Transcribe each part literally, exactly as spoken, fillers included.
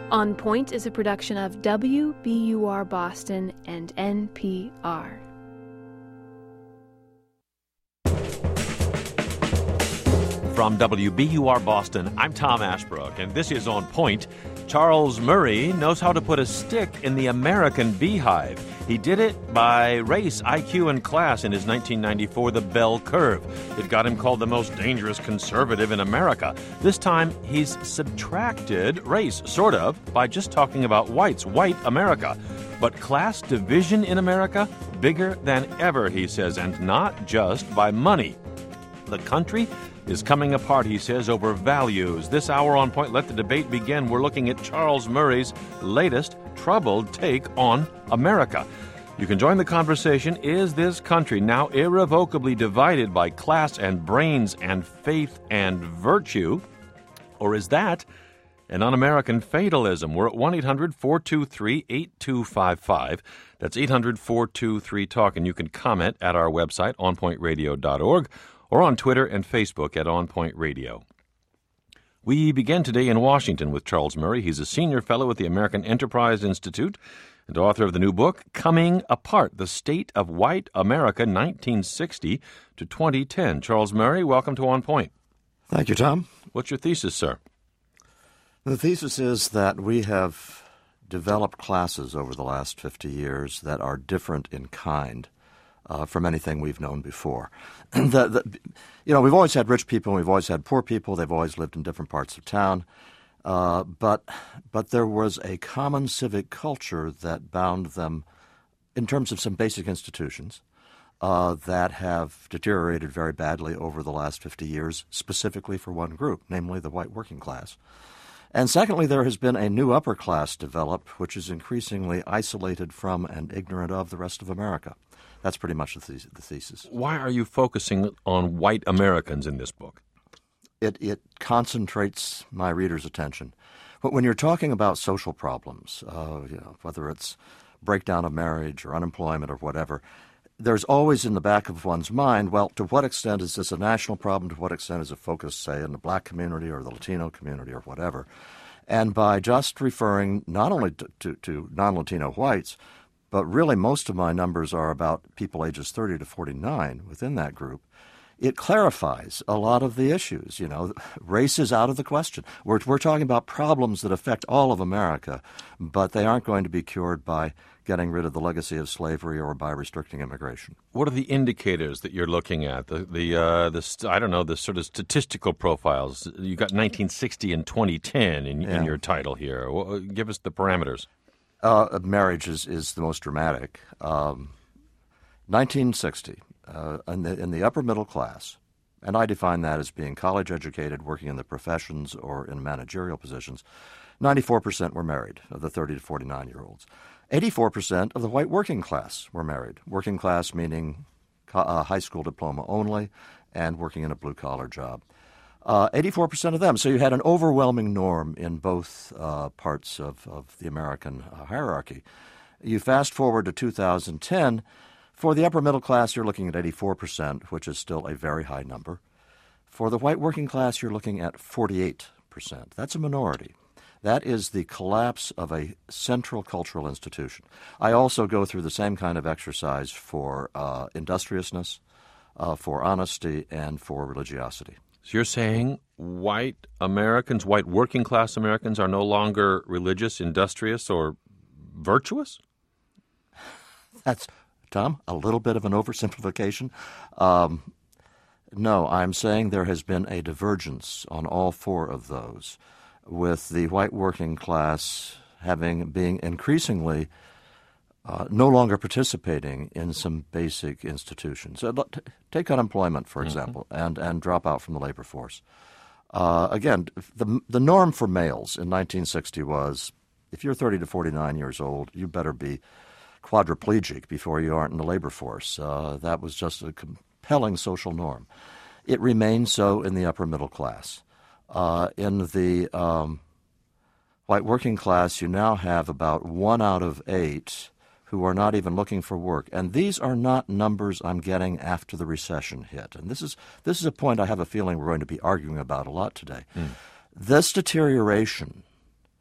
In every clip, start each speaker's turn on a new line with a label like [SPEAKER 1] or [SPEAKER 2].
[SPEAKER 1] On Point is a production of W B U R Boston and N P R.
[SPEAKER 2] From W B U R Boston, I'm Tom Ashbrook, and this is On Point. Charles Murray knows how to put a stick in the American beehive. He did it by race, I Q, and class in his nineteen ninety-four The Bell Curve. It got him called the most dangerous conservative in America. This time, he's subtracted race, sort of, by just talking about whites, white America. But class division in America, bigger than ever, he says, and not just by money. The country is coming apart, he says, over values. This hour on Point, let the debate begin. We're looking at Charles Murray's latest troubled take on America. You can join the conversation. Is this country now irrevocably divided by class and brains and faith and virtue? Or is that an un-American fatalism? We're at one eight hundred four two three eight two five five. That's eight hundred four two three talk, and you can comment at our website, on point radio dot org, or on Twitter and Facebook at On Point Radio. We begin today in Washington with Charles Murray. He's a senior fellow at the American Enterprise Institute and author of the new book, Coming Apart, The State of White America, nineteen sixty to twenty ten. Charles Murray, welcome to On Point.
[SPEAKER 3] Thank you, Tom.
[SPEAKER 2] What's your thesis, sir?
[SPEAKER 3] The thesis is that we have developed classes over the last fifty years that are different in kind Uh, from anything we've known before. the, the, you know, we've always had rich people and we've always had poor people. They've always lived in different parts of town. Uh, but but there was a common civic culture that bound them in terms of some basic institutions uh, that have deteriorated very badly over the last fifty years, specifically for one group, namely the white working class. And secondly, there has been a new upper class developed, which is increasingly isolated from and ignorant of the rest of America. That's pretty much the, the- the thesis.
[SPEAKER 2] Why are you focusing on white Americans in this book?
[SPEAKER 3] It, it concentrates my reader's attention. But when you're talking about social problems, uh, you know, whether it's breakdown of marriage or unemployment or whatever, there's always in the back of one's mind, well, to what extent is this a national problem? To what extent is it focused, say, in the black community or the Latino community or whatever? And by just referring not only to, to, to non-Latino whites, but really most of my numbers are about people ages thirty to forty-nine within that group, it clarifies a lot of the issues. You know, race is out of the question. We're, we're talking about problems that affect all of America, but they aren't going to be cured by getting rid of the legacy of slavery or by restricting immigration.
[SPEAKER 2] What are the indicators that you're looking at? The, the, uh, the st- I don't know, the sort of statistical profiles. You got nineteen sixty and twenty ten in,
[SPEAKER 3] Yeah.
[SPEAKER 2] in your title here. Well, give us the parameters.
[SPEAKER 3] Uh, marriage is, is the most dramatic. Um, nineteen sixty, uh, in, the, in the upper middle class, and I define that as being college educated, working in the professions or in managerial positions, ninety-four percent were married of the thirty to forty-nine-year-olds. eighty-four percent of the white working class were married. Working class meaning co- uh, high school diploma only and working in a blue-collar job. Uh, eighty-four percent of them. So you had an overwhelming norm in both uh, parts of, of the American uh, hierarchy. You fast forward to two thousand ten, for the upper middle class, you're looking at eighty-four percent, which is still a very high number. For the white working class, you're looking at forty-eight percent. That's a minority. That is the collapse of a central cultural institution. I also go through the same kind of exercise for uh, industriousness, uh, for honesty, and for religiosity.
[SPEAKER 2] So you're saying white Americans, white working class Americans are no longer religious, industrious, or virtuous?
[SPEAKER 3] That's, Tom, a little bit of an oversimplification. Um, no, I'm saying there has been a divergence on all four of those, with the white working class having being increasingly uh, no longer participating in some basic institutions. Uh, t- take unemployment, for example, mm-hmm. and, and drop out from the labor force. Uh, again, the the norm for males in nineteen sixty was, if you're thirty to forty-nine years old, you better be quadriplegic before you aren't in the labor force. Uh, that was just a compelling social norm. It remains so in the upper middle class. Uh, in the um, white working class, you now have about one out of eight who are not even looking for work. And these are not numbers I'm getting after the recession hit. And this is this is a point I have a feeling we're going to be arguing about a lot today. Mm. This deterioration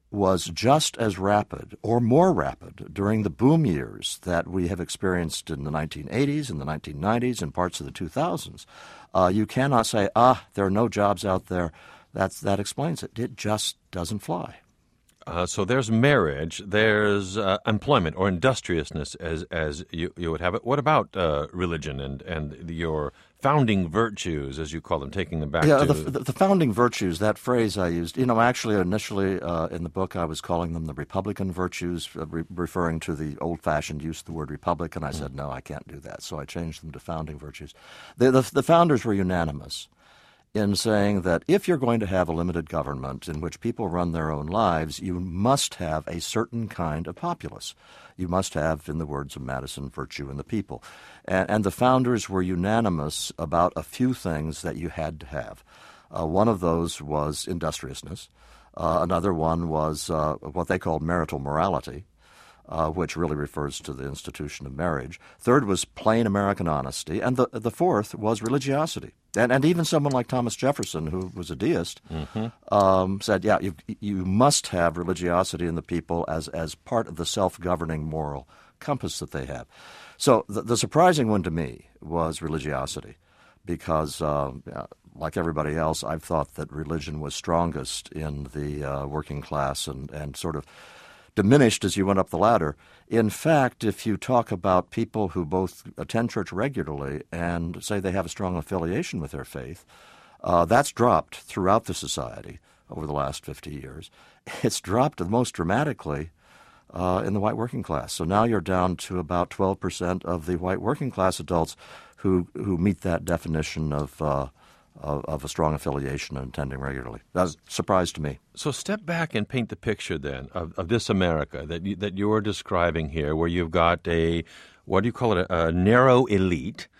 [SPEAKER 3] was just as rapid or more rapid during the boom years that we have experienced in the nineteen eighties and the nineteen nineties and parts of the two thousands. Uh, you cannot say, ah, there are no jobs out there. That's, that explains it. It just doesn't fly.
[SPEAKER 2] Uh, so there's marriage, there's uh, employment or industriousness, as as you, you would have it. What about uh, religion and, and your founding virtues, as you call them, taking them back
[SPEAKER 3] yeah,
[SPEAKER 2] to...
[SPEAKER 3] the, the, the founding virtues, that phrase I used, you know, actually initially uh, in the book I was calling them the Republican virtues, uh, re- referring to the old-fashioned use of the word republic, and I said, no, I can't do that. So I changed them to founding virtues. The, the, the founders were unanimous in saying that if you're going to have a limited government in which people run their own lives, you must have a certain kind of populace. You must have, in the words of Madison, virtue in the people. And, and the founders were unanimous about a few things that you had to have. Uh, one of those was industriousness. Uh, another one was uh, what they called marital morality, Uh, which really refers to the institution of marriage. Third was plain American honesty. And the the fourth was religiosity. And, and even someone like Thomas Jefferson, who was a deist, mm-hmm. um, said, yeah, you, you must have religiosity in the people as, as part of the self-governing moral compass that they have. So the, the surprising one to me was religiosity, because uh, like everybody else, I've thought that religion was strongest in the uh, working class and, and sort of diminished as you went up the ladder. In fact, if you talk about people who both attend church regularly and say they have a strong affiliation with their faith, uh, that's dropped throughout the society over the last fifty years. It's dropped most dramatically uh, in the white working class. So now you're down to about twelve percent of the white working class adults who, who meet that definition of uh, Of, of a strong affiliation and attending regularly. That was a surprise to me.
[SPEAKER 2] So step back and paint the picture then of, of this America that you, that you're describing here, where you've got a, what do you call it, a, a narrow elite.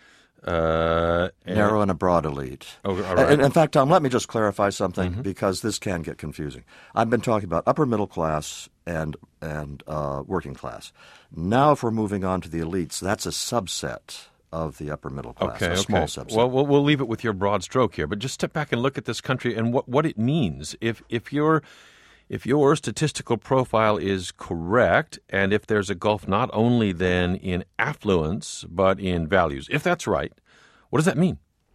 [SPEAKER 2] Uh,
[SPEAKER 3] narrow and a broad elite.
[SPEAKER 2] Oh, all right.
[SPEAKER 3] In, in fact, Tom, let me just clarify something, mm-hmm. because this can get confusing. I've been talking about upper middle class and, and uh, working class. Now if we're moving on to the elites, that's a subset of the upper middle class,
[SPEAKER 2] okay,
[SPEAKER 3] a small
[SPEAKER 2] okay.
[SPEAKER 3] subset.
[SPEAKER 2] Well, well, we'll leave it with your broad stroke here, but just step back and look at this country and what, what it means. If if your if your statistical profile is correct, and if there's a gulf not only then in affluence but in values, if that's right, what does that mean?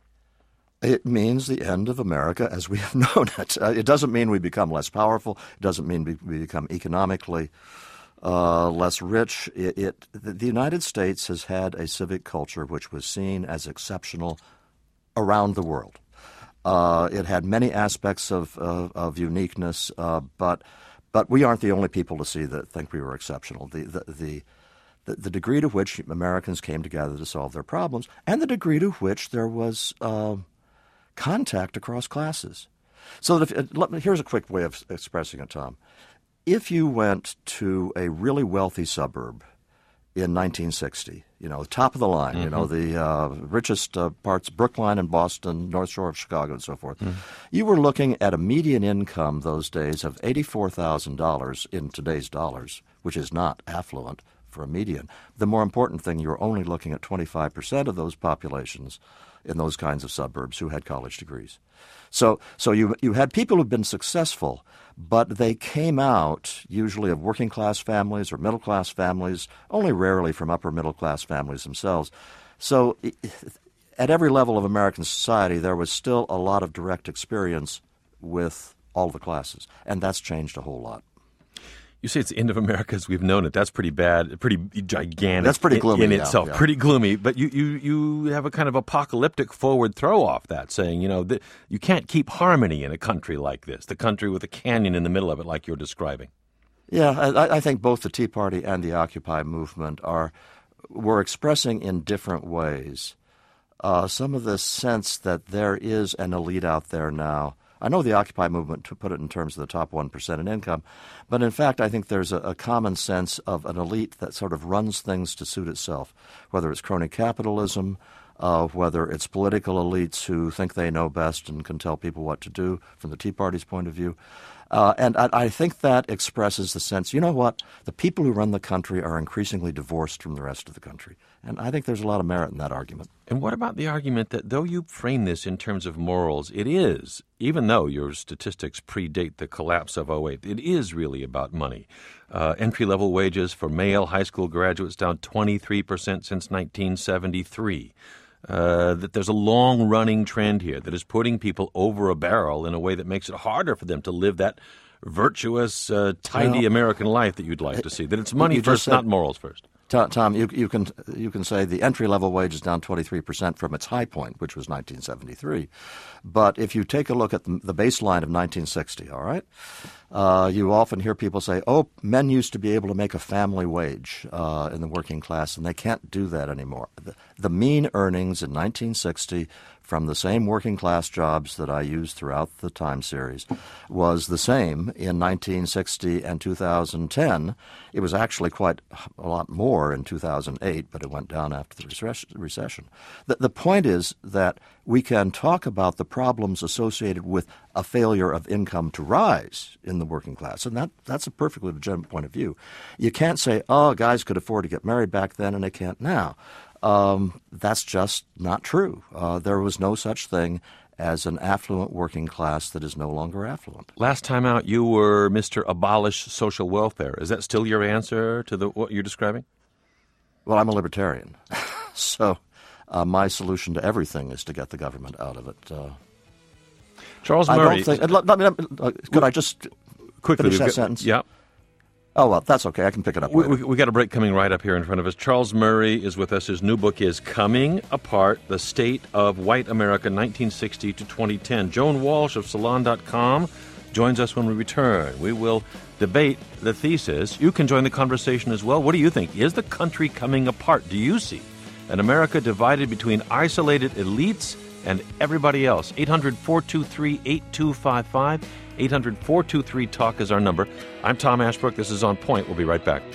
[SPEAKER 3] It means the end of America as we have known it. Uh, it doesn't mean we become less powerful. It doesn't mean we, we become economically Uh, less rich. It, it the United States has had a civic culture which was seen as exceptional around the world. Uh, it had many aspects of of, of uniqueness, uh, but but we aren't the only people to see that think we were exceptional. The the, the the the degree to which Americans came together to solve their problems, and the degree to which there was uh, contact across classes. So that if, let me, here's a quick way of expressing it, Tom. If you went to a really wealthy suburb in nineteen sixty, you know, top of the line, mm-hmm. you know, the uh, richest uh, parts, Brookline and Boston, North Shore of Chicago and so forth, mm-hmm. you were looking at a median income those days of eighty-four thousand dollars in today's dollars, which is not affluent for a median. The more important thing, you were only looking at twenty-five percent of those populations in those kinds of suburbs who had college degrees. So so you you had people who've been successful, but they came out usually of working-class families or middle-class families, only rarely from upper-middle-class families themselves. So at every level of American society, there was still a lot of direct experience with all the classes, and that's changed a whole lot.
[SPEAKER 2] You say it's the end of America as we've known it. That's pretty bad, pretty gigantic.
[SPEAKER 3] That's pretty gloomy
[SPEAKER 2] in, in
[SPEAKER 3] yeah,
[SPEAKER 2] itself.
[SPEAKER 3] Yeah.
[SPEAKER 2] Pretty gloomy. But you, you, you have a kind of apocalyptic forward throw off that, saying, you know, that you can't keep harmony in a country like this, the country with a canyon in the middle of it like you're describing.
[SPEAKER 3] Yeah, I, I think both the Tea Party and the Occupy movement are were expressing in different ways uh, some of this sense that there is an elite out there now. I know the Occupy movement to put it in terms of the top one percent in income, but in fact I think there's a, a common sense of an elite that sort of runs things to suit itself, whether it's crony capitalism, uh, whether it's political elites who think they know best and can tell people what to do from the Tea Party's point of view. Uh, and I, I think that expresses the sense, you know what, the people who run the country are increasingly divorced from the rest of the country. And I think there's a lot of merit in that argument.
[SPEAKER 2] And what about the argument that though you frame this in terms of morals, it is, even though your statistics predate the collapse of oh eight, it is really about money. Uh, entry-level wages for male high school graduates down twenty-three percent since nineteen seventy-three. Uh, that there's a long-running trend here that is putting people over a barrel in a way that makes it harder for them to live that virtuous, uh, tidy well, American life that you'd like to see. That it's money first, said, not morals first.
[SPEAKER 3] Tom, you, you can you can say the entry-level wage is down twenty-three percent from its high point, which was nineteen seventy-three. But if you take a look at the, the baseline of nineteen sixty, all right, uh, you often hear people say, oh, men used to be able to make a family wage uh, in the working class, and they can't do that anymore. The, the mean earnings in nineteen sixty from the same working class jobs that I used throughout the time series was the same in nineteen sixty and two thousand ten. It was actually quite a lot more in two thousand eight, but it went down after the recession. The, the point is that we can talk about the problems associated with a failure of income to rise in the working class, and that, that's a perfectly legitimate point of view. You can't say, oh, guys could afford to get married back then and they can't now. Um, that's just not true. Uh, there was no such thing as an affluent working class that is no longer affluent.
[SPEAKER 2] Last time out, you were Mister Abolish Social Welfare. Is that still your answer to the, what you're describing?
[SPEAKER 3] Well, I'm a libertarian, so uh, my solution to everything is to get the government out of it. Uh,
[SPEAKER 2] Charles Murray.
[SPEAKER 3] I don't think, uh, let, let me, uh, could I just
[SPEAKER 2] quickly
[SPEAKER 3] finish that
[SPEAKER 2] got,
[SPEAKER 3] sentence?
[SPEAKER 2] Yeah.
[SPEAKER 3] Oh, well, that's okay. I can pick it up later.
[SPEAKER 2] We, we, we got a break coming right up here in front of us. Charles Murray is with us. His new book is Coming Apart, The State of White America, nineteen sixty to twenty ten. Joan Walsh of Salon dot com joins us when we return. We will debate the thesis. You can join the conversation as well. What do you think? Is the country coming apart? Do you see an America divided between isolated elites and everybody else? eight hundred, four two three, eight two five five. eight hundred, four two three, talk is our number. I'm Tom Ashbrook. This is On Point. We'll be right back.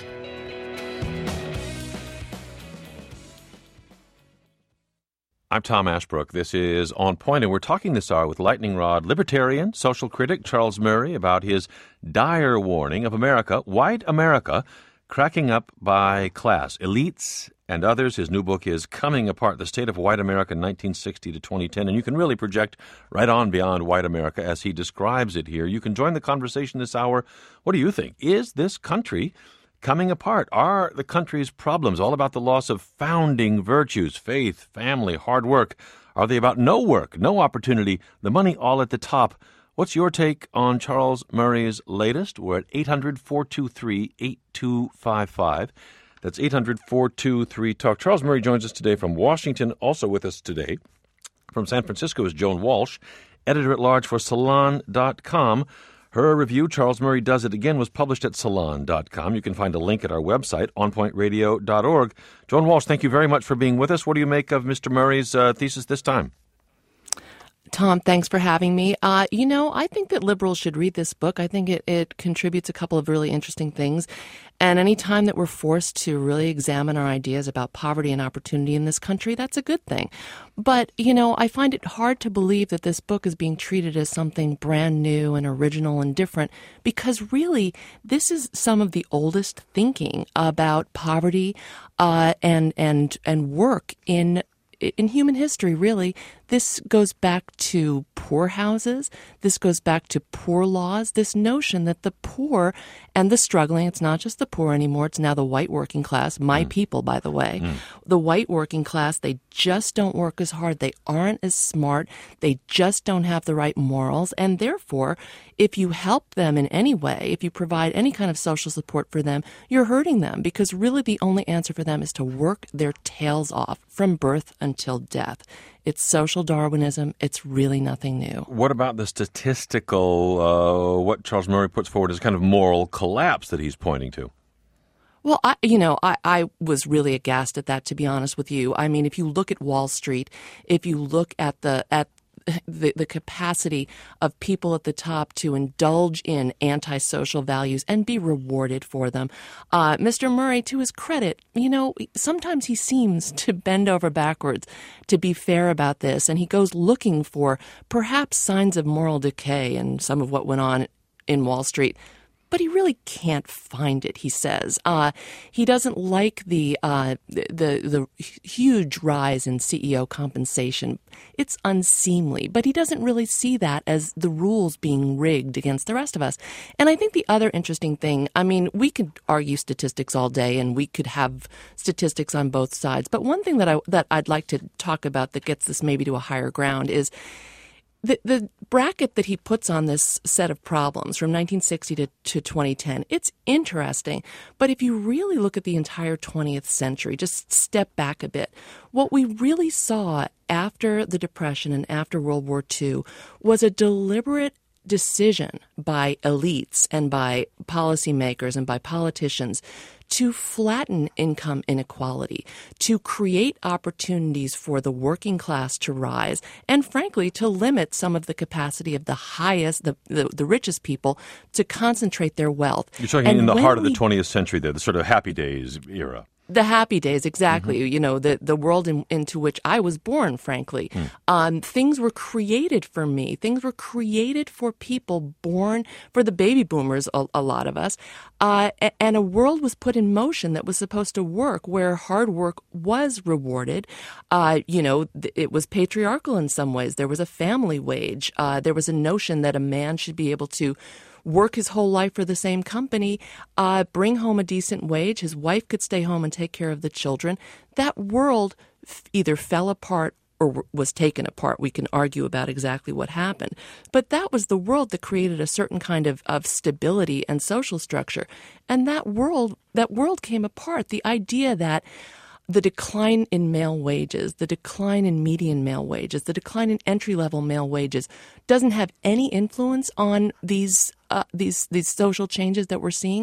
[SPEAKER 2] I'm Tom Ashbrook. This is On Point, and we're talking this hour with lightning rod libertarian, social critic Charles Murray about his dire warning of America, white America, cracking up by class, elites, and others. His new book is Coming Apart, The State of White America, nineteen sixty to twenty ten. And you can really project right on beyond white America as he describes it here. You can join the conversation this hour. What do you think? Is this country coming apart? Are the country's problems all about the loss of founding virtues, faith, family, hard work? Are they about no work, no opportunity, the money all at the top? What's your take on Charles Murray's latest? We're at eight hundred, four two three, eight two five five. That's eight hundred, four two three, talk. Charles Murray joins us today from Washington. Also with us today from San Francisco is Joan Walsh, editor-at-large for Salon dot com. Her review, Charles Murray Does It Again, was published at Salon dot com. You can find a link at our website, on point radio dot org. Joan Walsh, thank you very much for being with us. What do you make of Mister Murray's uh, thesis this time?
[SPEAKER 4] Tom, thanks for having me. Uh, you know, I think that liberals should read this book. I think it, it contributes a couple of really interesting things. And any time that we're forced to really examine our ideas about poverty and opportunity in this country, that's a good thing. But, you know, I find it hard to believe that this book is being treated as something brand new and original and different, because really this is some of the oldest thinking about poverty uh, and and and work in in human history, really. This goes back to poorhouses. This goes back to poor laws. This notion that the poor and the struggling, it's not just the poor anymore, it's now the white working class, my mm. people, by the way. Mm. The white working class, they just don't work as hard. They aren't as smart. They just don't have the right morals. And therefore, if you help them in any way, if you provide any kind of social support for them, you're hurting them, because really the only answer for them is to work their tails off from birth until death. It's social Darwinism. It's really nothing new.
[SPEAKER 2] What about the statistical, uh, what Charles Murray puts forward as kind of moral collapse that he's pointing to?
[SPEAKER 4] Well, I, you know, I, I was really aghast at that, to be honest with you. I mean, if you look at Wall Street, if you look at the at The, the capacity of people at the top to indulge in antisocial values and be rewarded for them. Uh, Mister Murray, to his credit, you know, sometimes he seems to bend over backwards to be fair about this, and he goes looking for perhaps signs of moral decay in some of what went on in Wall Street. But he really can't find it, he says. Uh, he doesn't like the, uh, the the huge rise in C E O compensation. It's unseemly, but he doesn't really see that as the rules being rigged against the rest of us. And I think the other interesting thing, I mean, we could argue statistics all day, and we could have statistics on both sides. But one thing that I that I'd like to talk about that gets this maybe to a higher ground is The, the bracket that he puts on this set of problems from nineteen sixty to, to twenty ten, it's interesting. But if you really look at the entire twentieth century, just step back a bit, what we really saw after the Depression and after World War Two was a deliberate decision by elites and by policymakers and by politicians to flatten income inequality, to create opportunities for the working class to rise, and frankly, to limit some of the capacity of the highest, the, the, the richest people to concentrate their wealth.
[SPEAKER 2] You're talking
[SPEAKER 4] and
[SPEAKER 2] in the heart of the
[SPEAKER 4] we,
[SPEAKER 2] twentieth century there, the sort of happy days era.
[SPEAKER 4] The happy days, exactly.
[SPEAKER 2] Mm-hmm.
[SPEAKER 4] You know, the, the world in, into which I was born, frankly. Mm. Um, things were created for me. Things were created for people born, for the baby boomers, a, a lot of us. Uh, and a world was put in motion that was supposed to work, where hard work was rewarded. Uh, you know, it was patriarchal in some ways. There was a family wage. Uh, there was a notion that a man should be able to work his whole life for the same company, uh, bring home a decent wage. His wife could stay home and take care of the children. That world f- either fell apart or w- was taken apart. We can argue about exactly what happened. But that was the world that created a certain kind of, of stability and social structure. And that world, that world came apart. The idea that the decline in male wages, the decline in median male wages, the decline in entry-level male wages doesn't have any influence on these uh, these these social changes that we're seeing.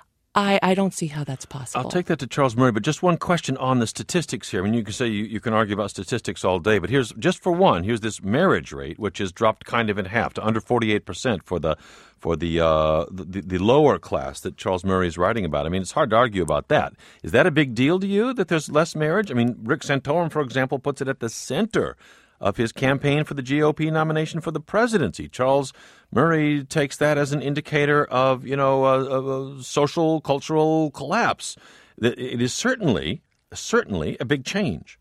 [SPEAKER 4] I, I don't see how that's possible.
[SPEAKER 2] I'll take that to Charles Murray, but just one question on the statistics here. I mean, you can say you, you can argue about statistics all day, but here's just for one, here's this marriage rate, which has dropped kind of in half to under forty-eight percent for the for the, uh, the the lower class that Charles Murray is writing about. I mean, it's hard to argue about that. Is that a big deal to you that there's less marriage? I mean, Rick Santorum, for example, puts it at the center of his campaign for the G O P nomination for the presidency. Charles Murray takes that as an indicator of, you know, a, a social, cultural collapse. It is certainly, certainly a big change.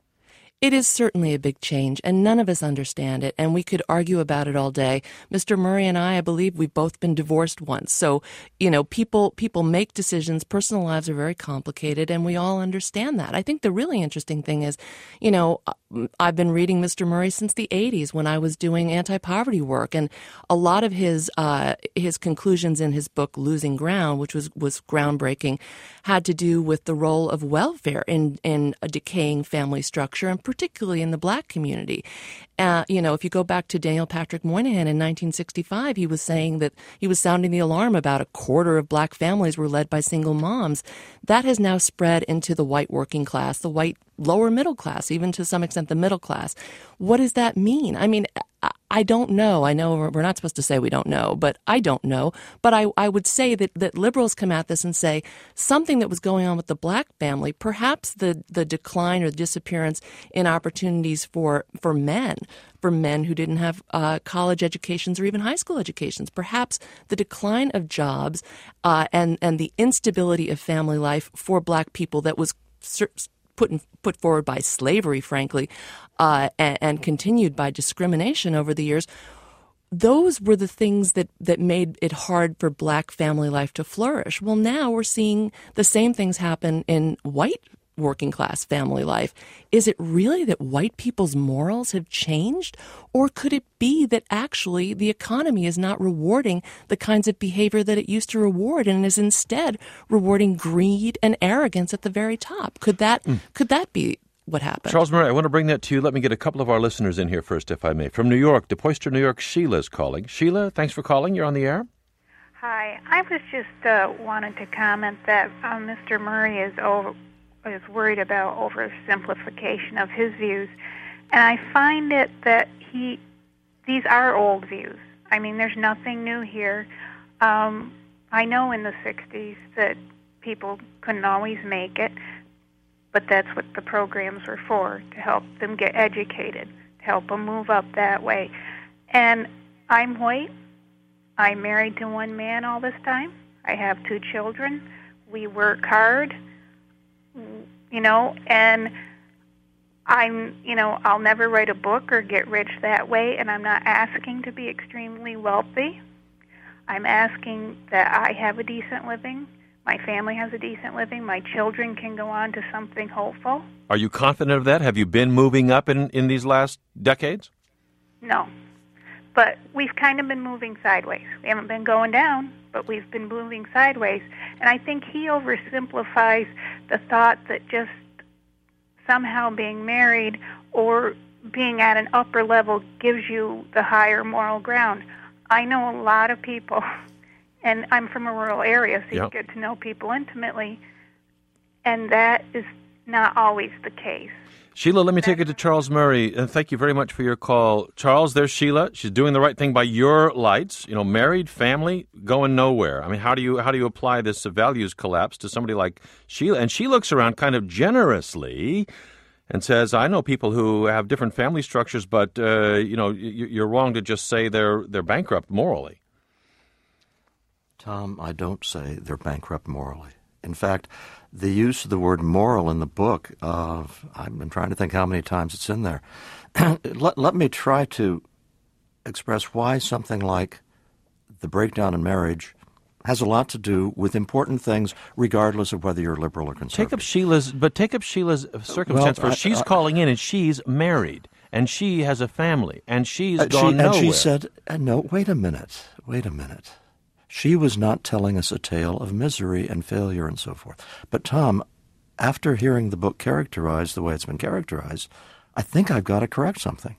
[SPEAKER 4] It is certainly a big change, and none of us understand it, and we could argue about it all day. Mister Murray and I, I believe we've both been divorced once. So, you know, people people make decisions. Personal lives are very complicated, and we all understand that. I think the really interesting thing is, you know, I've been reading Mister Murray since the eighties when I was doing anti-poverty work, and a lot of his uh, his conclusions in his book, Losing Ground, which was, was groundbreaking, had to do with the role of welfare in, in a decaying family structure, and particularly in the black community. Uh, you know, if you go back to Daniel Patrick Moynihan in nineteen sixty-five, he was saying that he was sounding the alarm about a quarter of black families were led by single moms. That has now spread into the white working class, the white lower middle class, even to some extent the middle class. What does that mean? I mean, I don't know. I know we're not supposed to say we don't know, but I don't know. But I, I would say that, that liberals come at this and say something that was going on with the black family, perhaps the, the decline or the disappearance in opportunities for, for men, for men who didn't have uh, college educations or even high school educations, perhaps the decline of jobs uh, and, and the instability of family life for black people that was put in, put forward by slavery, frankly, uh, and, and continued by discrimination over the years. Those were the things that, that made it hard for black family life to flourish. Well, now we're seeing the same things happen in white working class family life. Is it really that white people's morals have changed? Or could it be that actually the economy is not rewarding the kinds of behavior that it used to reward and is instead rewarding greed and arrogance at the very top? Could that mm. could that be what happened?
[SPEAKER 2] Charles Murray, I want to bring that to you. Let me get a couple of our listeners in here first, if I may. From New York, DePoyster, New York, Sheila is calling. Sheila, thanks for calling. You're on the air.
[SPEAKER 5] Hi. I was just uh, wanting to comment that uh, Mister Murray is over. is worried about oversimplification of his views, and I find it that he these are old views. I mean, there's nothing new here. Um, I know in the sixties that people couldn't always make it, but that's what the programs were for, to help them get educated, to help them move up that way. And I'm white. I'm married to one man all this time. I have two children. We work hard, you know, and I'm, you know, I'll never write a book or get rich that way, and I'm not asking to be extremely wealthy. I'm asking that I have a decent living, my family has a decent living, my children can go on to something hopeful.
[SPEAKER 2] Are you confident of that? Have you been moving up in, in these last decades?
[SPEAKER 5] No. But we've kind of been moving sideways. We haven't been going down, but we've been moving sideways. And I think he oversimplifies the thought that just somehow being married or being at an upper level gives you the higher moral ground. I know a lot of people, and I'm from a rural area, so
[SPEAKER 2] yep.
[SPEAKER 5] you get to know people intimately, and that is not always the case.
[SPEAKER 2] Sheila, let me take it to Charles Murray, and thank you very much for your call. Charles, there's Sheila. She's doing the right thing by your lights. You know, married, family, going nowhere. I mean, how do you how do you apply this values collapse to somebody like Sheila? And she looks around kind of generously and says, I know people who have different family structures, but, uh, you know, you're wrong to just say they're they're bankrupt morally.
[SPEAKER 3] Tom, I don't say they're bankrupt morally. In fact, the use of the word moral in the book, uh, I've been trying to think how many times it's in there. let, let me try to express why something like the breakdown in marriage has a lot to do with important things, regardless of whether you're liberal or conservative.
[SPEAKER 2] Take up Sheila's, but take up Sheila's circumstance.
[SPEAKER 3] Well,
[SPEAKER 2] where
[SPEAKER 3] I,
[SPEAKER 2] she's
[SPEAKER 3] I,
[SPEAKER 2] calling in, and she's married, and she has a family, and she's
[SPEAKER 3] uh,
[SPEAKER 2] gone
[SPEAKER 3] she,
[SPEAKER 2] nowhere.
[SPEAKER 3] And she said, uh, "No, wait a minute, wait a minute." She was not telling us a tale of misery and failure and so forth. But, Tom, after hearing the book characterized the way it's been characterized, I think I've got to correct something.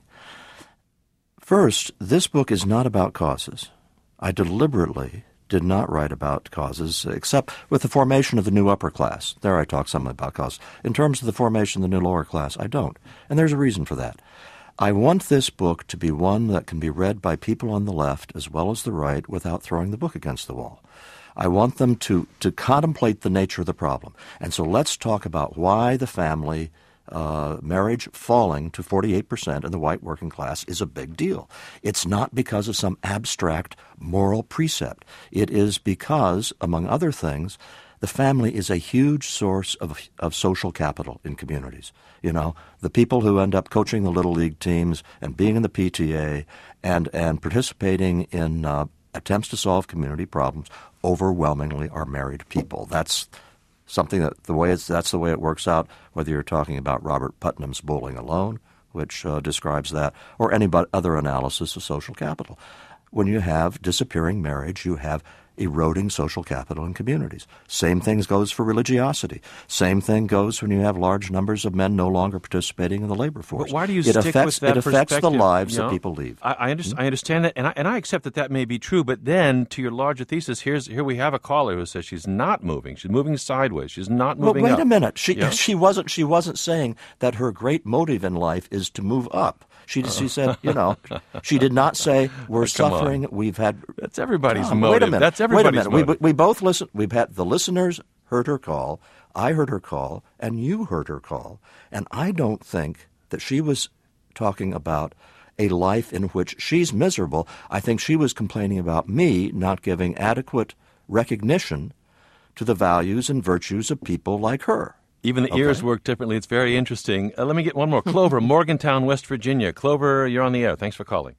[SPEAKER 3] First, this book is not about causes. I deliberately did not write about causes, except with the formation of the new upper class. There I talk some about causes. In terms of the formation of the new lower class, I don't. And there's a reason for that. I want this book to be one that can be read by people on the left as well as the right without throwing the book against the wall. I want them to, to contemplate the nature of the problem. And so let's talk about why the family uh, marriage falling to forty-eight percent in the white working class is a big deal. It's not because of some abstract moral precept. It is because, among other things, the family is a huge source of of social capital in communities. You know, the people who end up coaching the Little League teams and being in the P T A and, and participating in uh, attempts to solve community problems overwhelmingly are married people. That's something that the way it's, that's the way it works out, whether you're talking about Robert Putnam's Bowling Alone, which uh, describes that, or any other analysis of social capital. When you have disappearing marriage, you have eroding social capital in communities. Same thing goes for religiosity. Same thing goes when you have large numbers of men no longer participating in the labor force.
[SPEAKER 2] But why do you
[SPEAKER 3] it
[SPEAKER 2] stick
[SPEAKER 3] affects,
[SPEAKER 2] with that
[SPEAKER 3] It affects the
[SPEAKER 2] perspective?
[SPEAKER 3] lives
[SPEAKER 2] You know,
[SPEAKER 3] that people leave.
[SPEAKER 2] I, I, under, I understand that, and I, and I accept that that may be true, but then to your larger thesis, here's here we have a caller who says she's not moving. She's moving sideways. She's not moving
[SPEAKER 3] well, wait
[SPEAKER 2] up.
[SPEAKER 3] a minute. She,
[SPEAKER 2] Yeah?
[SPEAKER 3] she, wasn't, she wasn't saying that her great motive in life is to move up. She, she said, you know, she did not say we're
[SPEAKER 2] Oh, come
[SPEAKER 3] suffering. On. We've had
[SPEAKER 2] that's everybody's
[SPEAKER 3] Tom,
[SPEAKER 2] motive.
[SPEAKER 3] Wait a minute.
[SPEAKER 2] That's everybody's
[SPEAKER 3] wait a minute.
[SPEAKER 2] motive.
[SPEAKER 3] We, we both listen. We've had the listeners heard her call. I heard her call, and you heard her call. And I don't think that she was talking about a life in which she's miserable. I think she was complaining about me not giving adequate recognition to the values and virtues of people like her.
[SPEAKER 2] Even the
[SPEAKER 3] Okay.
[SPEAKER 2] ears work differently. It's very interesting. Uh, let me get one more. Clover, Morgantown, West Virginia. Clover, you're on the air. Thanks for calling.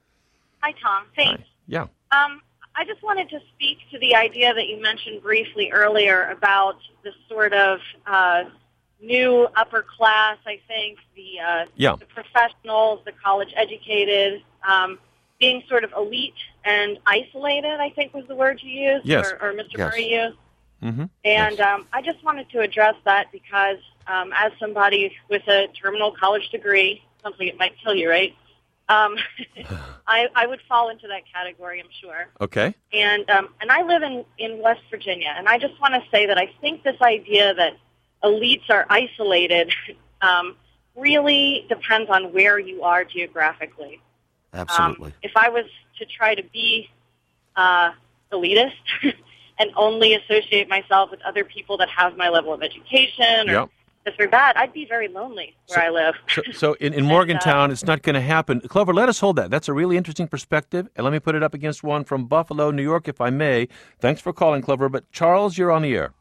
[SPEAKER 6] Hi, Tom. Thanks.
[SPEAKER 2] Hi. Yeah.
[SPEAKER 6] Um, I just wanted to speak to the idea that you mentioned briefly earlier about the sort of uh, new upper class, I think, the, uh,
[SPEAKER 2] Yeah.
[SPEAKER 6] the professionals, the college-educated, um, being sort of elite and isolated, I think was the word you used,
[SPEAKER 2] Yes.
[SPEAKER 6] or, or Mister
[SPEAKER 3] Yes.
[SPEAKER 6] Murray used.
[SPEAKER 2] Mm-hmm.
[SPEAKER 6] And
[SPEAKER 3] Yes.
[SPEAKER 6] um, I just wanted to address that because um, as somebody with a terminal college degree, something that might kill you, right? Um, I, I would fall into that category, I'm sure.
[SPEAKER 2] Okay.
[SPEAKER 6] And um, and I live in, in West Virginia, and I just want to say that I think this idea that elites are isolated um, really depends on where you are geographically.
[SPEAKER 3] Absolutely.
[SPEAKER 6] Um, if I was to try to be uh, elitist and only associate myself with other people that have my level of education or
[SPEAKER 2] Yep.
[SPEAKER 6] was very bad, I'd be very lonely where
[SPEAKER 2] so,
[SPEAKER 6] I live.
[SPEAKER 2] So, so in, in Morgantown, and, uh, it's not going to happen. Clover, let us hold that. That's a really interesting perspective. And let me put it up against one from Buffalo, New York, if I may. Thanks for calling, Clover. But Charles, you're on the air.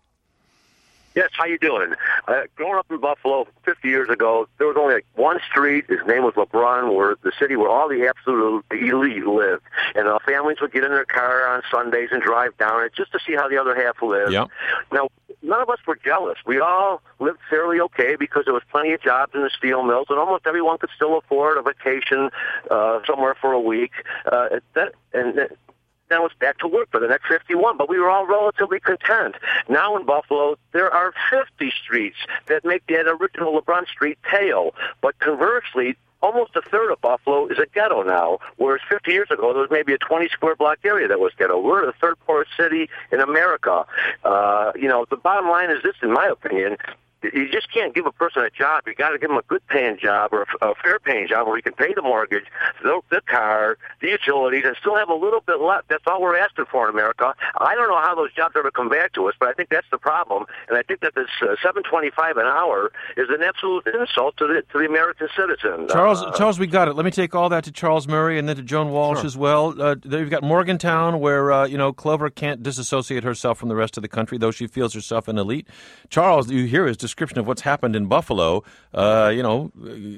[SPEAKER 7] Yes, how you doing? Uh, growing up in Buffalo fifty years ago, there was only like one street. His name was LeBron, where the city where all the absolute elite lived. And uh, families would get in their car on Sundays and drive down it just to see how the other half lived.
[SPEAKER 2] Yep.
[SPEAKER 7] Now, none of us were jealous. We all lived fairly okay because there was plenty of jobs in the steel mills, and almost everyone could still afford a vacation uh, somewhere for a week. Uh, that and. That, Now it's back to work for the next fifty-one, but we were all relatively content. Now in Buffalo, there are fifty streets that make that original LeBron Street pale. But conversely, almost a third of Buffalo is a ghetto now, whereas fifty years ago, there was maybe a twenty square block area that was ghetto. We're the third poorest city in America. Uh, you know, the bottom line is this, in my opinion. You just can't give a person a job. You got to give him a good-paying job or a, a fair-paying job where he can pay the mortgage, the, the car, the utilities, and still have a little bit left. That's all we're asking for in America. I don't know how those jobs ever come back to us, but I think that's the problem. And I think that this uh, seven twenty-five an hour is an absolute insult to the to the American citizen.
[SPEAKER 2] Charles,
[SPEAKER 7] uh,
[SPEAKER 2] Charles, we got it. Let me take all that to Charles Murray and then to Joan Walsh
[SPEAKER 3] Sure.
[SPEAKER 2] as well. Uh, there you've got Morgantown, where uh, you know Clover can't disassociate herself from the rest of the country, though she feels herself an elite. Charles, you hear his description of what's happened in Buffalo, uh, you know,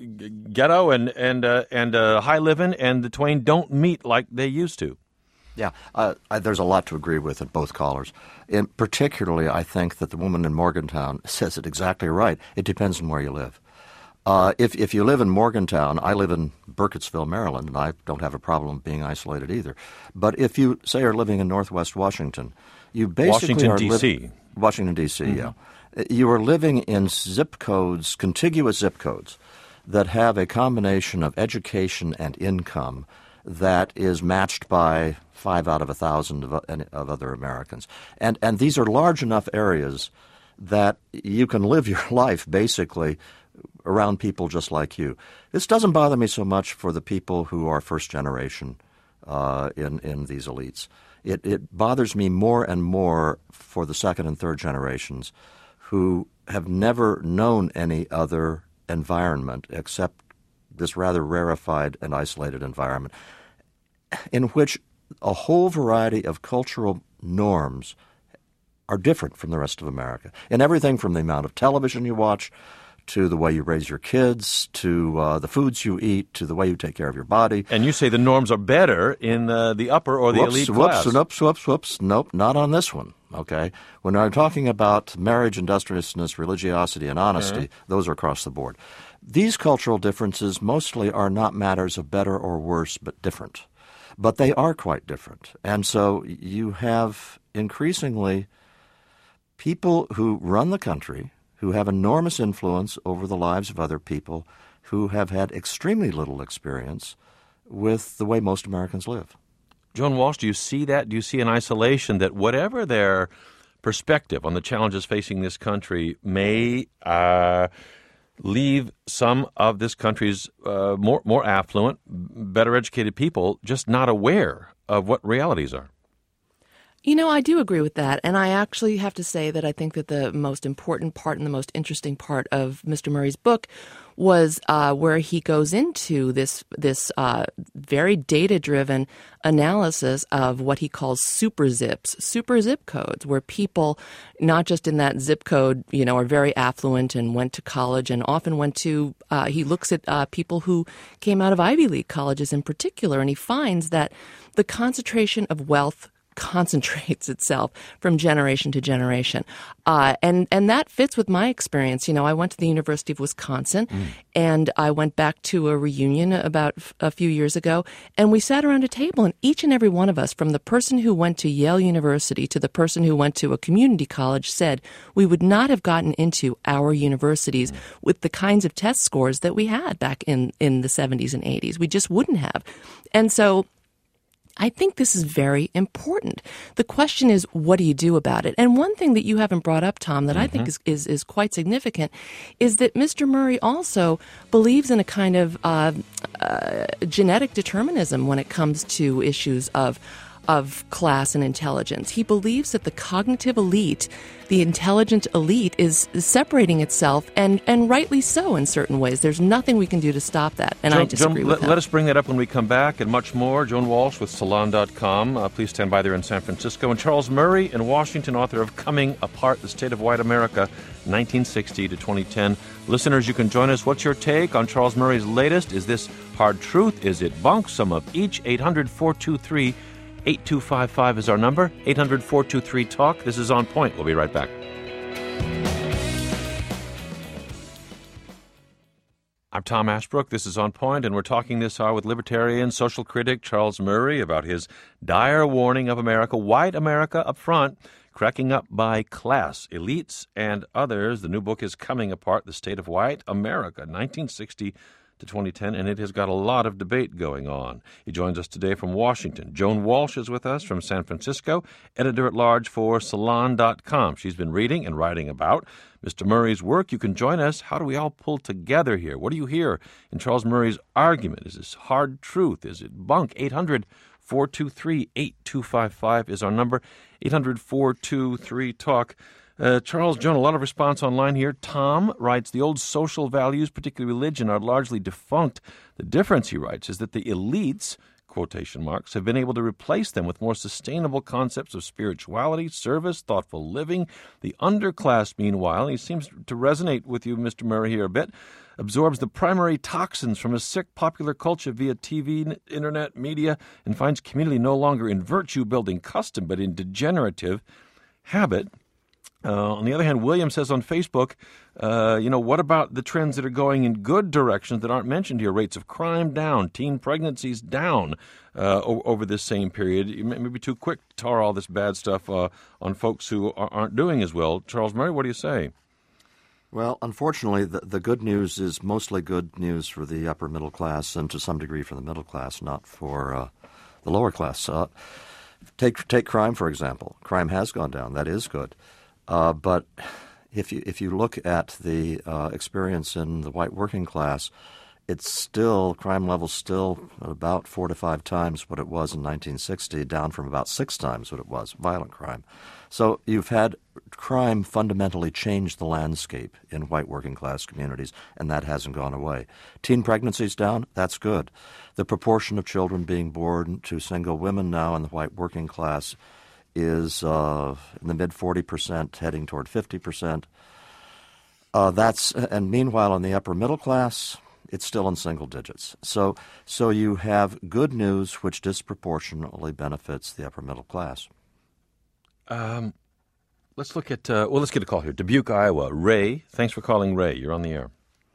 [SPEAKER 2] ghetto and and uh, and uh, high living, and the twain don't meet like they used to.
[SPEAKER 3] Yeah, uh, I, there's a lot to agree with in both callers. In particularly, I think that the woman in Morgantown says it exactly right. It depends on where you live. Uh, if if you live in Morgantown, I live in Burkittsville, Maryland, and I don't have a problem being isolated either. But if you, say, are living in Northwest Washington, you basically
[SPEAKER 2] Washington,
[SPEAKER 3] are
[SPEAKER 2] D C
[SPEAKER 3] Li- Washington, D C,
[SPEAKER 2] Mm-hmm.
[SPEAKER 3] yeah. You are living in zip codes, contiguous zip codes, that have a combination of education and income that is matched by five out of a thousand of, of other Americans. And, and these are large enough areas that you can live your life basically around people just like you. This doesn't bother me so much for the people who are first generation uh, in, in these elites. It, it bothers me more and more for the second and third generations who have never known any other environment except this rather rarefied and isolated environment, in which a whole variety of cultural norms are different from the rest of America. In everything from the amount of television you watch, to the way you raise your kids, to uh, the foods you eat, to the way you take care of your body.
[SPEAKER 2] And you say the norms are better in uh, the upper or the
[SPEAKER 3] whoops,
[SPEAKER 2] elite
[SPEAKER 3] whoops,
[SPEAKER 2] class.
[SPEAKER 3] Whoops, whoops, whoops, nope, not on this one, okay? When I'm talking about marriage, industriousness, religiosity, and honesty, mm-hmm. those are across the board. These cultural differences mostly are not matters of better or worse, but different. But they are quite different. And so you have increasingly people who run the country who have enormous influence over the lives of other people who have had extremely little experience with the way most Americans live.
[SPEAKER 2] Joan Walsh, do you see that? Do you see an isolation that whatever their perspective on the challenges facing this country may uh, leave some of this country's uh, more, more affluent, better educated people just not aware of what realities are?
[SPEAKER 4] You know, I do agree with that. And I actually have to say that I think that the most important part and the most interesting part of Mister Murray's book was uh, where he goes into this this uh, very data-driven analysis of what he calls super zips, super zip codes, where people, not just in that zip code, you know, are very affluent and went to college and often went to, uh, he looks at uh, people who came out of Ivy League colleges in particular, and he finds that the concentration of wealth concentrates itself from generation to generation. Uh, and, and that fits with my experience. You know, I went to the University of Wisconsin mm. and I went back to a reunion about f- a few years ago, and we sat around a table, and each and every one of us, from the person who went to Yale University to the person who went to a community college, said we would not have gotten into our universities mm. with the kinds of test scores that we had back in, in the seventies and eighties. We just wouldn't have. And so I think this is very important. The question is, what do you do about it? And one thing that you haven't brought up, Tom, that mm-hmm. I think is, is, is quite significant is that Mister Murray also believes in a kind of uh, uh, genetic determinism when it comes to issues of of class and intelligence. He believes that the cognitive elite, the intelligent elite, is, is separating itself, and, and rightly so in certain ways. There's nothing we can do to stop that, and
[SPEAKER 2] Joan,
[SPEAKER 4] I disagree
[SPEAKER 2] Joan,
[SPEAKER 4] with
[SPEAKER 2] let,
[SPEAKER 4] him.
[SPEAKER 2] let us bring that up when we come back, and much more. Joan Walsh with Salon dot com. Uh, please stand by there in San Francisco. And Charles Murray in Washington, author of Coming Apart, The State of White America, nineteen sixty to twenty ten. Listeners, you can join us. What's your take on Charles Murray's latest? Is this hard truth? Is it bunk? Some of each. eight hundred, four two three, eight two five five is our number. eight hundred, four two three, talk. This is On Point. We'll be right back. I'm Tom Ashbrook. This is On Point, and we're talking this hour with libertarian social critic Charles Murray about his dire warning of America, white America up front, cracking up by class, elites, and others. The new book is Coming Apart, The State of White America, nineteen sixty to twenty ten, and it has got a lot of debate going on. He joins us today from Washington. Joan Walsh is with us from San Francisco, editor-at-large for Salon dot com. She's been reading and writing about Mister Murray's work. You can join us. How do we all pull together here? What do you hear in Charles Murray's argument? Is this hard truth? Is it bunk? eight hundred, four two three, eight two five five is our number. eight hundred, four two three, talk. Uh, Charles, Joan, a lot of response online here. Tom writes, the old social values, particularly religion, are largely defunct. The difference, he writes, is that the elites, quotation marks, have been able to replace them with more sustainable concepts of spirituality, service, thoughtful living. The underclass, meanwhile, he seems to resonate with you, Mister Murray, here a bit, absorbs the primary toxins from a sick popular culture via T V, internet, media, and finds community no longer in virtue-building custom, but in degenerative habit. Uh, on the other hand, William says on Facebook, uh, you know, what about the trends that are going in good directions that aren't mentioned here? Rates of crime down, teen pregnancies down uh, o- over this same period. You may, may be too quick to tar all this bad stuff uh, on folks who are, aren't doing as well. Charles Murray, what do you say?
[SPEAKER 3] Well, unfortunately, the, the good news is mostly good news for the upper middle class and to some degree for the middle class, not for uh, the lower class. Uh, take take crime, for example. Crime has gone down. That is good. Uh, but if you if you look at the uh, experience in the white working class, it's still, crime level's still about four to five times what it was in nineteen sixty, down from about six times what it was, violent crime. So you've had crime fundamentally change the landscape in white working class communities, and that hasn't gone away. Teen pregnancies down, that's good. The proportion of children being born to single women now in the white working class is uh, in the mid forty percent, heading toward fifty percent. Uh, that's and meanwhile, in the upper middle class, it's still in single digits. So, so you have good news which disproportionately benefits the upper middle class.
[SPEAKER 2] Um, let's look at uh, well, let's get a call here. Dubuque, Iowa. Ray, thanks for calling. Ray, you're on the air.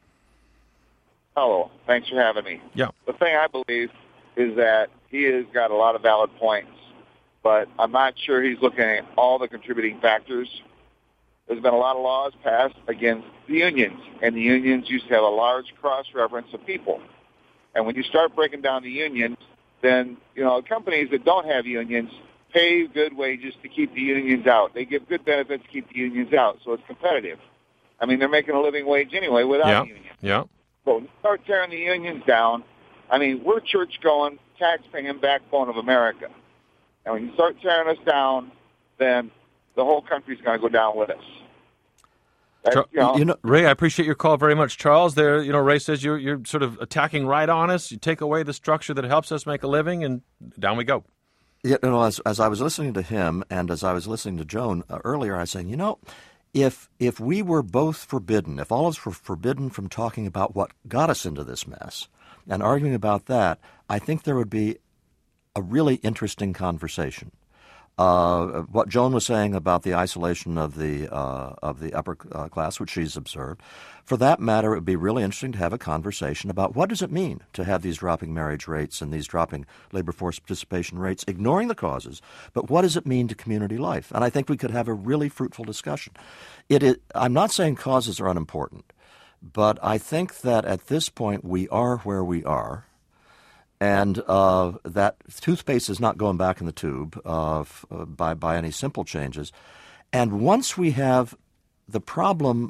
[SPEAKER 8] Hello, thanks for having me.
[SPEAKER 2] Yeah.
[SPEAKER 8] The thing I believe is that he has got a lot of valid points, but I'm not sure he's looking at all the contributing factors. There's been a lot of laws passed against the unions, and the unions used to have a large cross-reference of people. And when you start breaking down the unions, then, you know, companies that don't have unions pay good wages to keep the unions out. They give good benefits to keep the unions out, so it's competitive. I mean, they're making a living wage anyway without
[SPEAKER 2] yeah.
[SPEAKER 8] a union.
[SPEAKER 2] Yeah.
[SPEAKER 8] But when you start tearing the unions down, I mean, we're church-going, tax-paying backbone of America. And when you start tearing us down, then the whole country's going to go down with us.
[SPEAKER 2] Char-
[SPEAKER 8] you know,
[SPEAKER 2] you know, Ray, I appreciate your call very much. Charles, there, you know, Ray says you're you're sort of attacking right on us. You take away the structure that helps us make a living, and down we go.
[SPEAKER 3] Yeah, you know, as, as I was listening to him and as I was listening to Joan uh, earlier, I was saying, you know, if if we were both forbidden, if all of us were forbidden from talking about what got us into this mess and arguing about that, I think there would be a really interesting conversation. Uh, what Joan was saying about the isolation of the uh, of the upper uh, class, which she's observed, for that matter, it would be really interesting to have a conversation about what does it mean to have these dropping marriage rates and these dropping labor force participation rates, ignoring the causes, but what does it mean to community life? And I think we could have a really fruitful discussion. It is, I'm not saying causes are unimportant, but I think that at this point we are where we are. And uh, that toothpaste is not going back in the tube uh, f- uh, by by any simple changes. And once we have the problem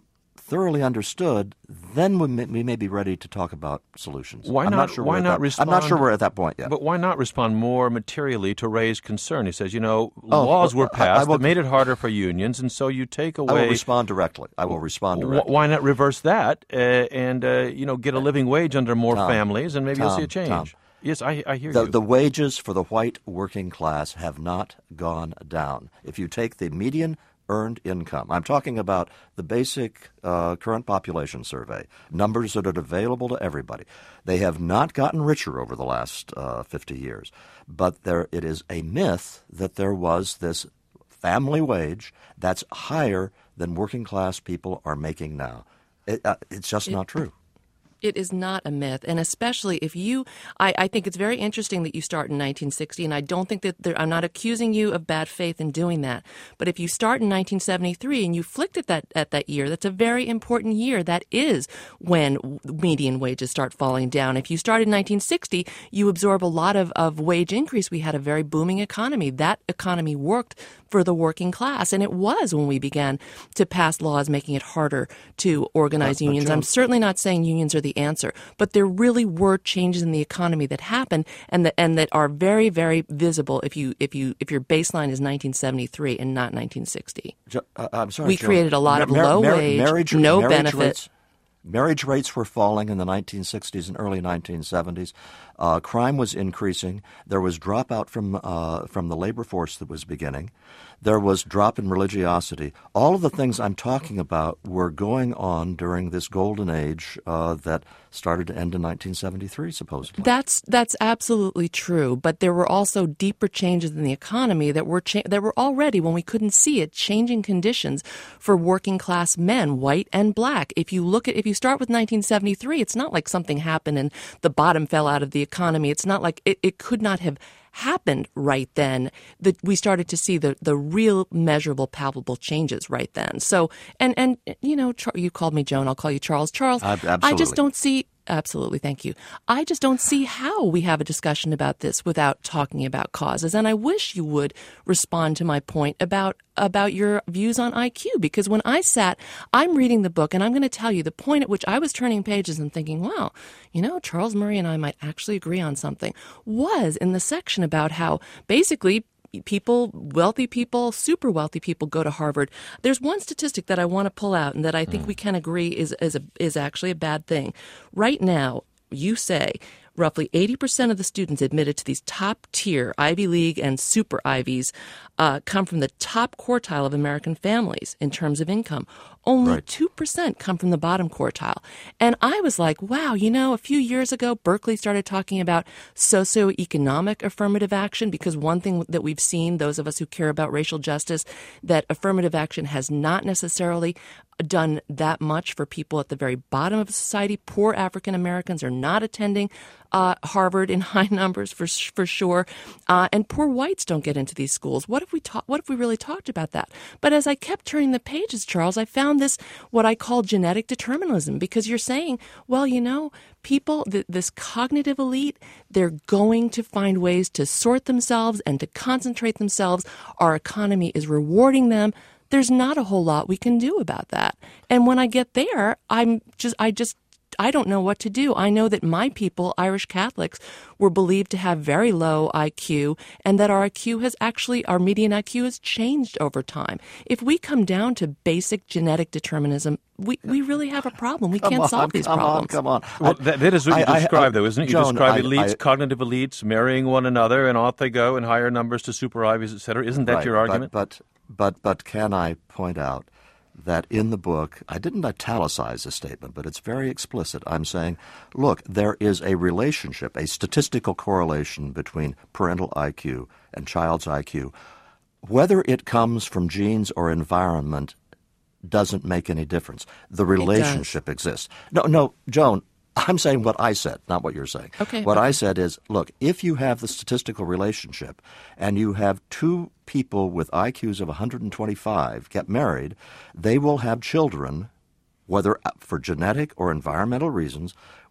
[SPEAKER 3] thoroughly understood, then we may, we may be ready to talk about solutions.
[SPEAKER 2] Why
[SPEAKER 3] I'm
[SPEAKER 2] not?
[SPEAKER 3] not sure
[SPEAKER 2] why
[SPEAKER 3] we're at
[SPEAKER 2] not
[SPEAKER 3] that,
[SPEAKER 2] respond?
[SPEAKER 3] I'm not sure we're at that point yet.
[SPEAKER 2] But why not respond more materially to Ray's concern? He says, you know,
[SPEAKER 3] Oh,
[SPEAKER 2] laws
[SPEAKER 3] well,
[SPEAKER 2] were
[SPEAKER 3] I- I
[SPEAKER 2] passed
[SPEAKER 3] will-
[SPEAKER 2] that made it harder for unions, and so you take
[SPEAKER 3] I
[SPEAKER 2] away.
[SPEAKER 3] will respond directly. I will respond
[SPEAKER 2] Wh-
[SPEAKER 3] directly.
[SPEAKER 2] Why not reverse that uh, and uh, you know get a living wage under more
[SPEAKER 3] Tom,
[SPEAKER 2] families, and maybe you'll see a
[SPEAKER 3] Tom,
[SPEAKER 2] change.
[SPEAKER 3] Tom.
[SPEAKER 2] Yes, I, I hear
[SPEAKER 3] The,
[SPEAKER 2] you.
[SPEAKER 3] the wages for the white working class have not gone down. If you take the median earned income, I'm talking about the basic uh, current population survey, numbers that are available to everybody. They have not gotten richer over the last uh, fifty years. But there, it is a myth that there was this family wage that's higher than working class people are making now. It, uh, it's just
[SPEAKER 4] It-
[SPEAKER 3] not true.
[SPEAKER 4] It is not a myth, and especially if you, I, I think it's very interesting that you start in nineteen sixty, and I don't think that there, I'm not accusing you of bad faith in doing that. But if you start in nineteen seventy-three and you flicked at that at that year, that's a very important year. That is when median wages start falling down. If you start in nineteen sixty, you absorb a lot of, of wage increase. We had a very booming economy. That economy worked for the working class, and it was when we began to pass laws making it harder to organize
[SPEAKER 3] But- but
[SPEAKER 4] unions.
[SPEAKER 3] Joan-
[SPEAKER 4] I'm certainly not saying unions are the answer, but there really were changes in the economy that happened and that and that are very, very visible if you if you if your baseline is nineteen seventy-three and not nineteen sixty.
[SPEAKER 3] Jo- uh, I'm sorry,
[SPEAKER 4] We
[SPEAKER 3] Joan.
[SPEAKER 4] created a lot of
[SPEAKER 3] Mar-
[SPEAKER 4] low
[SPEAKER 3] mar-
[SPEAKER 4] wage,
[SPEAKER 3] marriage,
[SPEAKER 4] no
[SPEAKER 3] marriage
[SPEAKER 4] benefit.
[SPEAKER 3] Rates, marriage rates were falling in the nineteen sixties and early nineteen seventies. Uh, crime was increasing. There was dropout from uh, from the labor force that was beginning. There was drop in religiosity. All of the things I'm talking about were going on during this golden age uh, that started to end in nineteen seventy-three, supposedly.
[SPEAKER 4] That's that's absolutely true, but there were also deeper changes in the economy that were cha- that were already, when we couldn't see it, changing conditions for working class men, white and black. If you look at if you start with nineteen seventy-three, it's not like something happened and the bottom fell out of the economy. It's not like it, it could not have happened right then. That we started to see the the real measurable, palpable changes right then. So and and you know, Char- you called me Joan. I'll call you Charles. Charles,
[SPEAKER 3] Ab-
[SPEAKER 4] I just
[SPEAKER 3] absolutely.
[SPEAKER 4] don't see. Absolutely. Thank you. I just don't see how we have a discussion about this without talking about causes. And I wish you would respond to my point about about your views on I Q, because when I sat, I'm reading the book and I'm going to tell you the point at which I was turning pages and thinking, wow, you know, Charles Murray and I might actually agree on something, was in the section about how basically people, wealthy people, super wealthy people go to Harvard. There's one statistic that I want to pull out and that I think mm. we can agree is is, a, is actually a bad thing. Right now, you say roughly eighty percent of the students admitted to these top-tier Ivy League and super Ivies uh, come from the top quartile of American families in terms of income. Only
[SPEAKER 3] right.
[SPEAKER 4] two percent come from the bottom quartile. And I was like, wow, you know, a few years ago, Berkeley started talking about socioeconomic affirmative action, because one thing that we've seen, those of us who care about racial justice, that affirmative action has not necessarily done that much for people at the very bottom of society. Poor African Americans are not attending uh, Harvard in high numbers for for sure, uh, and poor whites don't get into these schools. What if we ta- What if we really talked about that? But as I kept turning the pages, Charles, I found this what I call genetic determinism, because you're saying, well, you know, people, th- this cognitive elite, they're going to find ways to sort themselves and to concentrate themselves. Our economy is rewarding them. There's not a whole lot we can do about that. And when I get there, I'm just, I just, I don't know what to do. I know that my people, Irish Catholics, were believed to have very low I Q, and that our I Q has actually, our median I Q has changed over time. If we come down to basic genetic determinism, we, we really have a problem. We
[SPEAKER 3] come
[SPEAKER 4] can't
[SPEAKER 3] on,
[SPEAKER 4] solve these
[SPEAKER 3] come
[SPEAKER 4] problems.
[SPEAKER 3] On, come on,
[SPEAKER 2] Well, that, that is what you
[SPEAKER 3] I,
[SPEAKER 2] describe,
[SPEAKER 3] I,
[SPEAKER 2] though, isn't it? You
[SPEAKER 3] Joan,
[SPEAKER 2] describe
[SPEAKER 3] I,
[SPEAKER 2] elites,
[SPEAKER 3] I,
[SPEAKER 2] cognitive elites, marrying one another, and off they go in higher numbers to super Ivies, et cetera. Isn't that
[SPEAKER 3] right,
[SPEAKER 2] your argument?
[SPEAKER 3] But, but, but, but can I point out that in the book, I didn't italicize the statement, but it's very explicit. I'm saying, look, there is a relationship, a statistical correlation between parental I Q and child's I Q. Whether it comes from genes or environment doesn't make any difference. The relationship exists. No, no, Joan, I'm saying what I said, not what you're saying.
[SPEAKER 4] Okay.
[SPEAKER 3] What
[SPEAKER 4] okay.
[SPEAKER 3] I said is, look, if you have the statistical relationship and you have two people with I Qs of one hundred twenty-five get married, they will have children, whether for genetic or environmental reasons,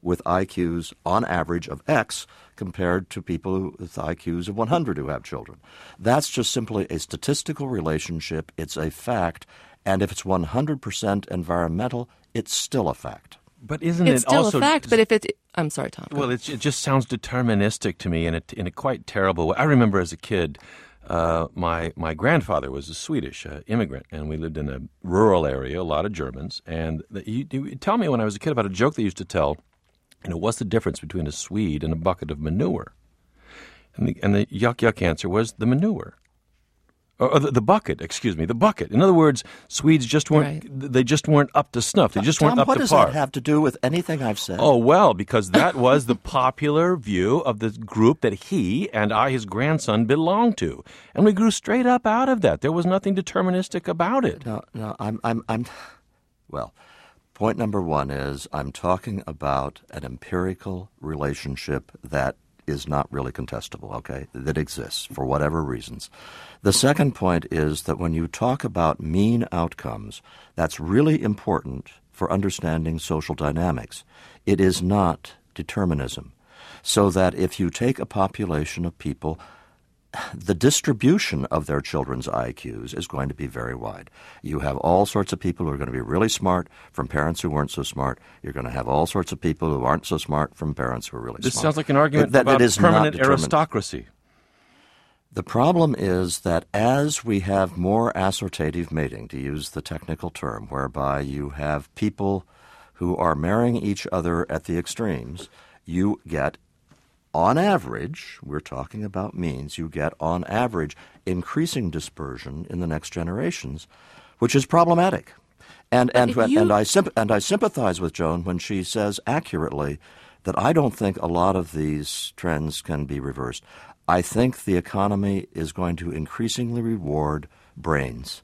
[SPEAKER 3] with I Qs on average of X compared to people with I Qs of one hundred who have children. That's just simply a statistical relationship. It's a fact. And if it's one hundred percent environmental, it's still a fact.
[SPEAKER 2] But isn't
[SPEAKER 4] it's
[SPEAKER 2] it
[SPEAKER 4] still
[SPEAKER 2] also
[SPEAKER 4] a fact, but if it I'm sorry, Tom.
[SPEAKER 2] Well, it's, it just sounds deterministic to me in a, in a quite terrible way. I remember as a kid, uh, my my grandfather was a Swedish uh, immigrant, and we lived in a rural area, a lot of Germans. And the, he, he would tell me when I was a kid about a joke they used to tell, you know, what's the difference between a Swede and a bucket of manure? And the, and the yuck yuck answer was the manure. Or the, the bucket, excuse me, the bucket. In other words, Swedes just weren't,
[SPEAKER 4] right.
[SPEAKER 2] they just weren't up to snuff. They just
[SPEAKER 3] Tom,
[SPEAKER 2] weren't up
[SPEAKER 3] what
[SPEAKER 2] to
[SPEAKER 3] does
[SPEAKER 2] par.
[SPEAKER 3] that have to do with anything I've said?
[SPEAKER 2] Oh, well, because that was the popular view of the group that he and I, his grandson, belonged to. And we grew straight up out of that. There was nothing deterministic about it.
[SPEAKER 3] No, no, I'm, I'm, I'm, well, point number one is I'm talking about an empirical relationship that is not really contestable, okay, that exists for whatever reasons. The second point is that when you talk about mean outcomes, that's really important for understanding social dynamics. It is not determinism. So that if you take a population of people, the distribution of their children's I Qs is going to be very wide. You have all sorts of people who are going to be really smart from parents who weren't so smart. You're going to have all sorts of people who aren't so smart from parents who are really
[SPEAKER 2] this
[SPEAKER 3] smart.
[SPEAKER 2] This sounds like an argument
[SPEAKER 3] that,
[SPEAKER 2] about
[SPEAKER 3] that is
[SPEAKER 2] permanent aristocracy.
[SPEAKER 3] The problem is that as we have more assortative mating, to use the technical term, whereby you have people who are marrying each other at the extremes, you get on average, we're talking about means, you get on average increasing dispersion in the next generations, which is problematic. And and
[SPEAKER 4] you...
[SPEAKER 3] and I symp- and I sympathize with Joan when she says accurately that I don't think a lot of these trends can be reversed. I think the economy is going to increasingly reward brains.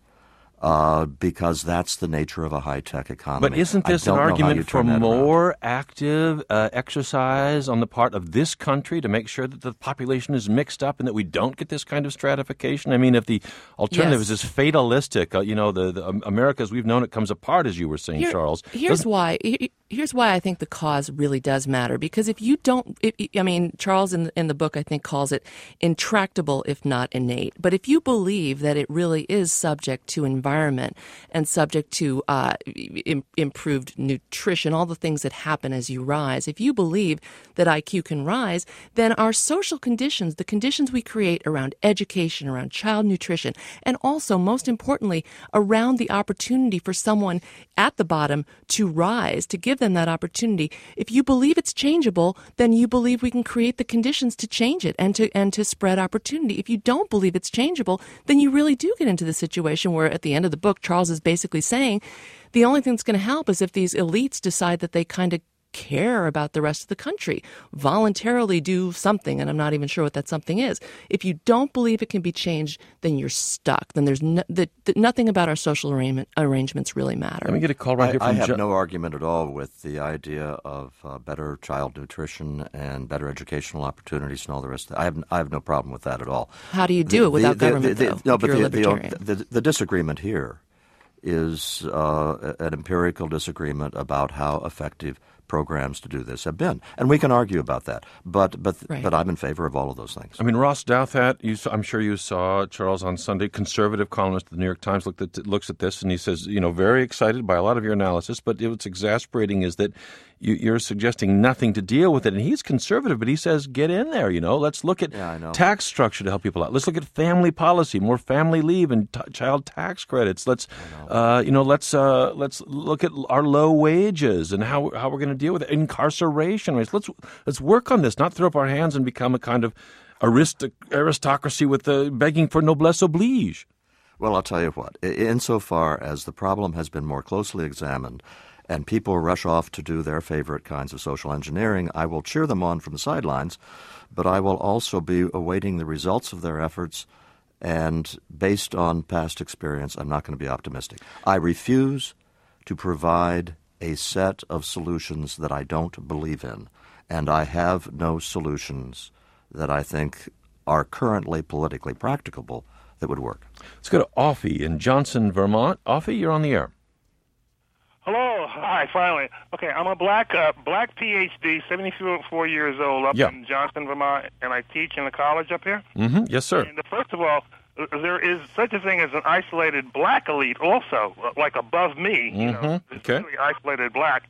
[SPEAKER 3] Uh, because that's the nature of a high-tech economy.
[SPEAKER 2] But isn't this an argument for more active uh, exercise on the part of this country to make sure that the population is mixed up and that we don't get this kind of stratification? I mean, if the alternative
[SPEAKER 4] yes.
[SPEAKER 2] is this fatalistic, uh, you know, the, the um, America as we've known it comes apart, as you were saying,
[SPEAKER 4] Here,
[SPEAKER 2] Charles.
[SPEAKER 4] Here's
[SPEAKER 2] Doesn't...
[SPEAKER 4] why. Here's why I think the cause really does matter. Because if you don't, if, I mean, Charles in the, in the book, I think, calls it intractable, if not innate. But if you believe that it really is subject to environment and subject to uh, im- improved nutrition, all the things that happen as you rise, if you believe that I Q can rise, then our social conditions, the conditions we create around education, around child nutrition, and also, most importantly, around the opportunity for someone at the bottom to rise, to give them that opportunity. If you believe it's changeable, then you believe we can create the conditions to change it and to and to spread opportunity. If you don't believe it's changeable, then you really do get into the situation where at the end of the book, Charles is basically saying the only thing that's going to help is if these elites decide that they kind of care about the rest of the country, voluntarily do something, and I'm not even sure what that something is. If you don't believe it can be changed, then you're stuck. Then there's no, the, the, nothing about our social arrangement, arrangements really matter.
[SPEAKER 2] Let me get a call right
[SPEAKER 3] I,
[SPEAKER 2] here from
[SPEAKER 3] I have
[SPEAKER 2] Jo-
[SPEAKER 3] no argument at all with the idea of uh, better child nutrition and better educational opportunities and all the rest of that. I have, I have no problem with that at all.
[SPEAKER 4] How do you do
[SPEAKER 3] the,
[SPEAKER 4] it without
[SPEAKER 3] the,
[SPEAKER 4] government,
[SPEAKER 3] the, the,
[SPEAKER 4] though,
[SPEAKER 3] No,
[SPEAKER 4] if
[SPEAKER 3] but
[SPEAKER 4] you're a
[SPEAKER 3] the,
[SPEAKER 4] libertarian?
[SPEAKER 3] the, the, the disagreement here is uh, an empirical disagreement about how effective programs to do this have been. And we can argue about that. But but
[SPEAKER 4] right.
[SPEAKER 3] but I'm in favor of all of those things.
[SPEAKER 2] I mean, Ross Douthat, you, I'm sure you saw, Charles, on Sunday, conservative columnist of the New York Times looked at, looks at this, and he says, you know, very excited by a lot of your analysis, but what's exasperating is that you, you're suggesting nothing to deal with it. And he's conservative, but he says, get in there, you know. Let's look at
[SPEAKER 3] yeah, I know.
[SPEAKER 2] tax structure to help people out. Let's look at family policy, more family leave and t- child tax credits. Let's, know. Uh, you know, let's uh, let's look at our low wages and how how we're going to deal with it. Incarceration rates. Let's let's work on this, not throw up our hands and become a kind of arist- aristocracy with the begging for noblesse oblige.
[SPEAKER 3] Well, I'll tell you what. Insofar as the problem has been more closely examined and people rush off to do their favorite kinds of social engineering, I will cheer them on from the sidelines, but I will also be awaiting the results of their efforts, and based on past experience, I'm not going to be optimistic. I refuse to provide a set of solutions that I don't believe in, and I have no solutions that I think are currently politically practicable that would work.
[SPEAKER 2] Let's go to Offie in Johnson, Vermont. Offie, you're on the air.
[SPEAKER 9] Hello. hi, finally. Okay, I'm a black uh, black PhD, seventy-four years old, up
[SPEAKER 2] Yeah.
[SPEAKER 9] in Johnston, Vermont, and I teach in a college up here.
[SPEAKER 2] Mm-hmm. Yes, sir.
[SPEAKER 9] And uh, first of all, uh, there is such a thing as an isolated black elite also, uh, like above me, you know,
[SPEAKER 2] Mhm.
[SPEAKER 9] it's
[SPEAKER 2] Okay.
[SPEAKER 9] really isolated black.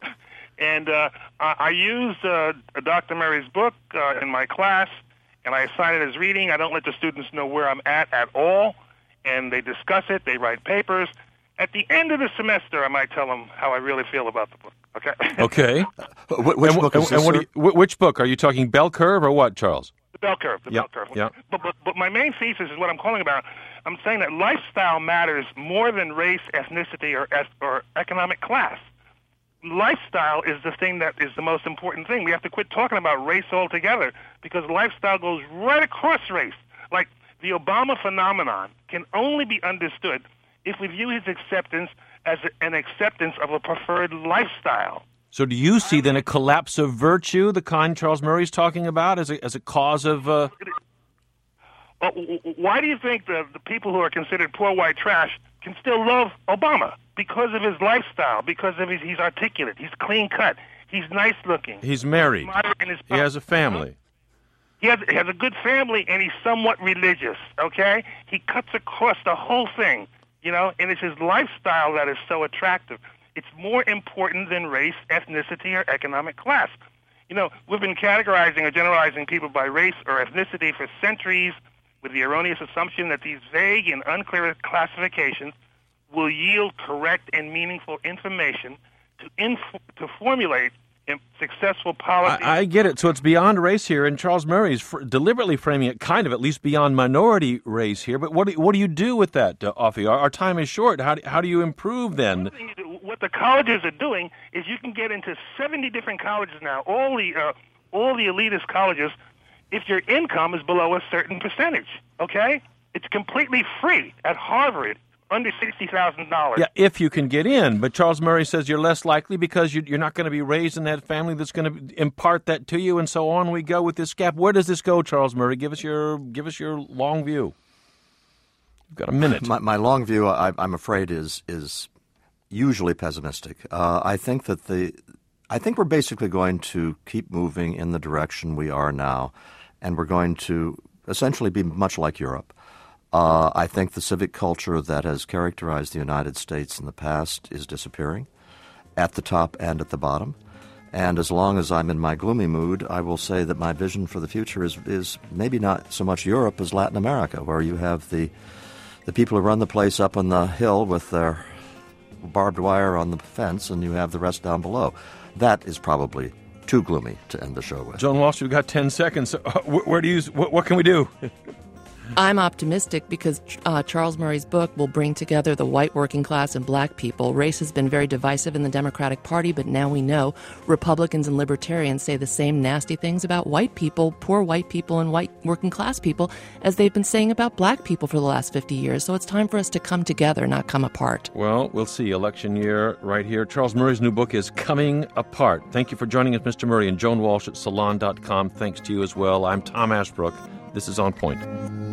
[SPEAKER 9] And uh, I, I use uh, Doctor Murray's book uh, in my class, and I assign it as reading. I don't let the students know where I'm at at all, and they discuss it. They write papers. At the end of the semester, I might tell them how I really feel about the book. Okay.
[SPEAKER 2] Okay.
[SPEAKER 3] Wh- which
[SPEAKER 2] and,
[SPEAKER 3] book
[SPEAKER 2] and,
[SPEAKER 3] is this,
[SPEAKER 2] and what
[SPEAKER 3] sir?
[SPEAKER 2] do you, wh- which book? Are you talking Bell Curve or what, Charles?
[SPEAKER 9] The bell curve. The
[SPEAKER 2] Yeah,
[SPEAKER 9] bell curve.
[SPEAKER 2] yeah.
[SPEAKER 9] But, but but my main thesis is what I'm calling about. I'm saying that lifestyle matters more than race, ethnicity, or es- or economic class. Lifestyle is the thing that is the most important thing. We have to quit talking about race altogether because lifestyle goes right across race. Like the Obama phenomenon can only be understood if we view his acceptance as a, an acceptance of a preferred lifestyle.
[SPEAKER 2] So do you see then a collapse of virtue, the kind Charles Murray's talking about, as a, as a cause of... Uh...
[SPEAKER 9] Well, why do you think the, the people who are considered poor white trash can still love Obama? Because of his lifestyle, because of his, he's articulate, he's clean cut, he's nice looking.
[SPEAKER 2] He's married.
[SPEAKER 9] moderate in his
[SPEAKER 2] He has a family.
[SPEAKER 9] He has, he has a good family, and he's somewhat religious, okay? He cuts across the whole thing, you know, and it's his lifestyle that is so attractive. It's more important than race, ethnicity, or economic class. You know, we've been categorizing or generalizing people by race or ethnicity for centuries with the erroneous assumption that these vague and unclear classifications will yield correct and meaningful information to inf- to formulate in successful policy.
[SPEAKER 2] I, I get it. So it's beyond race here, and Charles Murray is fr- deliberately framing it kind of at least beyond minority race here. But what do, what do you do with that, uh, Offie? Our, our time is short. How do, how do you improve then?
[SPEAKER 9] What the colleges are doing is you can get into seventy different colleges now, all the uh, all the elitist colleges, if your income is below a certain percentage, okay? It's completely free at Harvard, under sixty thousand dollars.
[SPEAKER 2] Yeah, if you can get in. But Charles Murray says you're less likely because you, you're not going to be raised in that family that's going to impart that to you, and so on we go with this gap. Where does this go, Charles Murray? Give us your give us your long view. You've got a minute.
[SPEAKER 3] My, my long view, I, I'm afraid, is is usually pessimistic. Uh, I think that the I think we're basically going to keep moving in the direction we are now, and we're going to essentially be much like Europe. Uh, I think the civic culture that has characterized the United States in the past is disappearing, at the top and at the bottom. And as long as I'm in my gloomy mood, I will say that my vision for the future is is maybe not so much Europe as Latin America, where you have the the people who run the place up on the hill with their barbed wire on the fence, and you have the rest down below. That is probably too gloomy to end the show with.
[SPEAKER 2] Joan Walsh, we've got ten seconds. Uh, where, where do you? What, what can we do?
[SPEAKER 4] I'm optimistic because uh, Charles Murray's book will bring together the white working class and black people. Race has been very divisive in the Democratic Party, but now we know Republicans and libertarians say the same nasty things about white people, poor white people, and white working class people as they've been saying about black people for the last fifty years. So it's time for us to come together, not come apart.
[SPEAKER 2] Well, we'll see. Election year right here. Charles Murray's new book is Coming Apart. Thank you for joining us, Mister Murray, and Joan Walsh at salon dot com. Thanks to you as well. I'm Tom Ashbrook. This is On Point.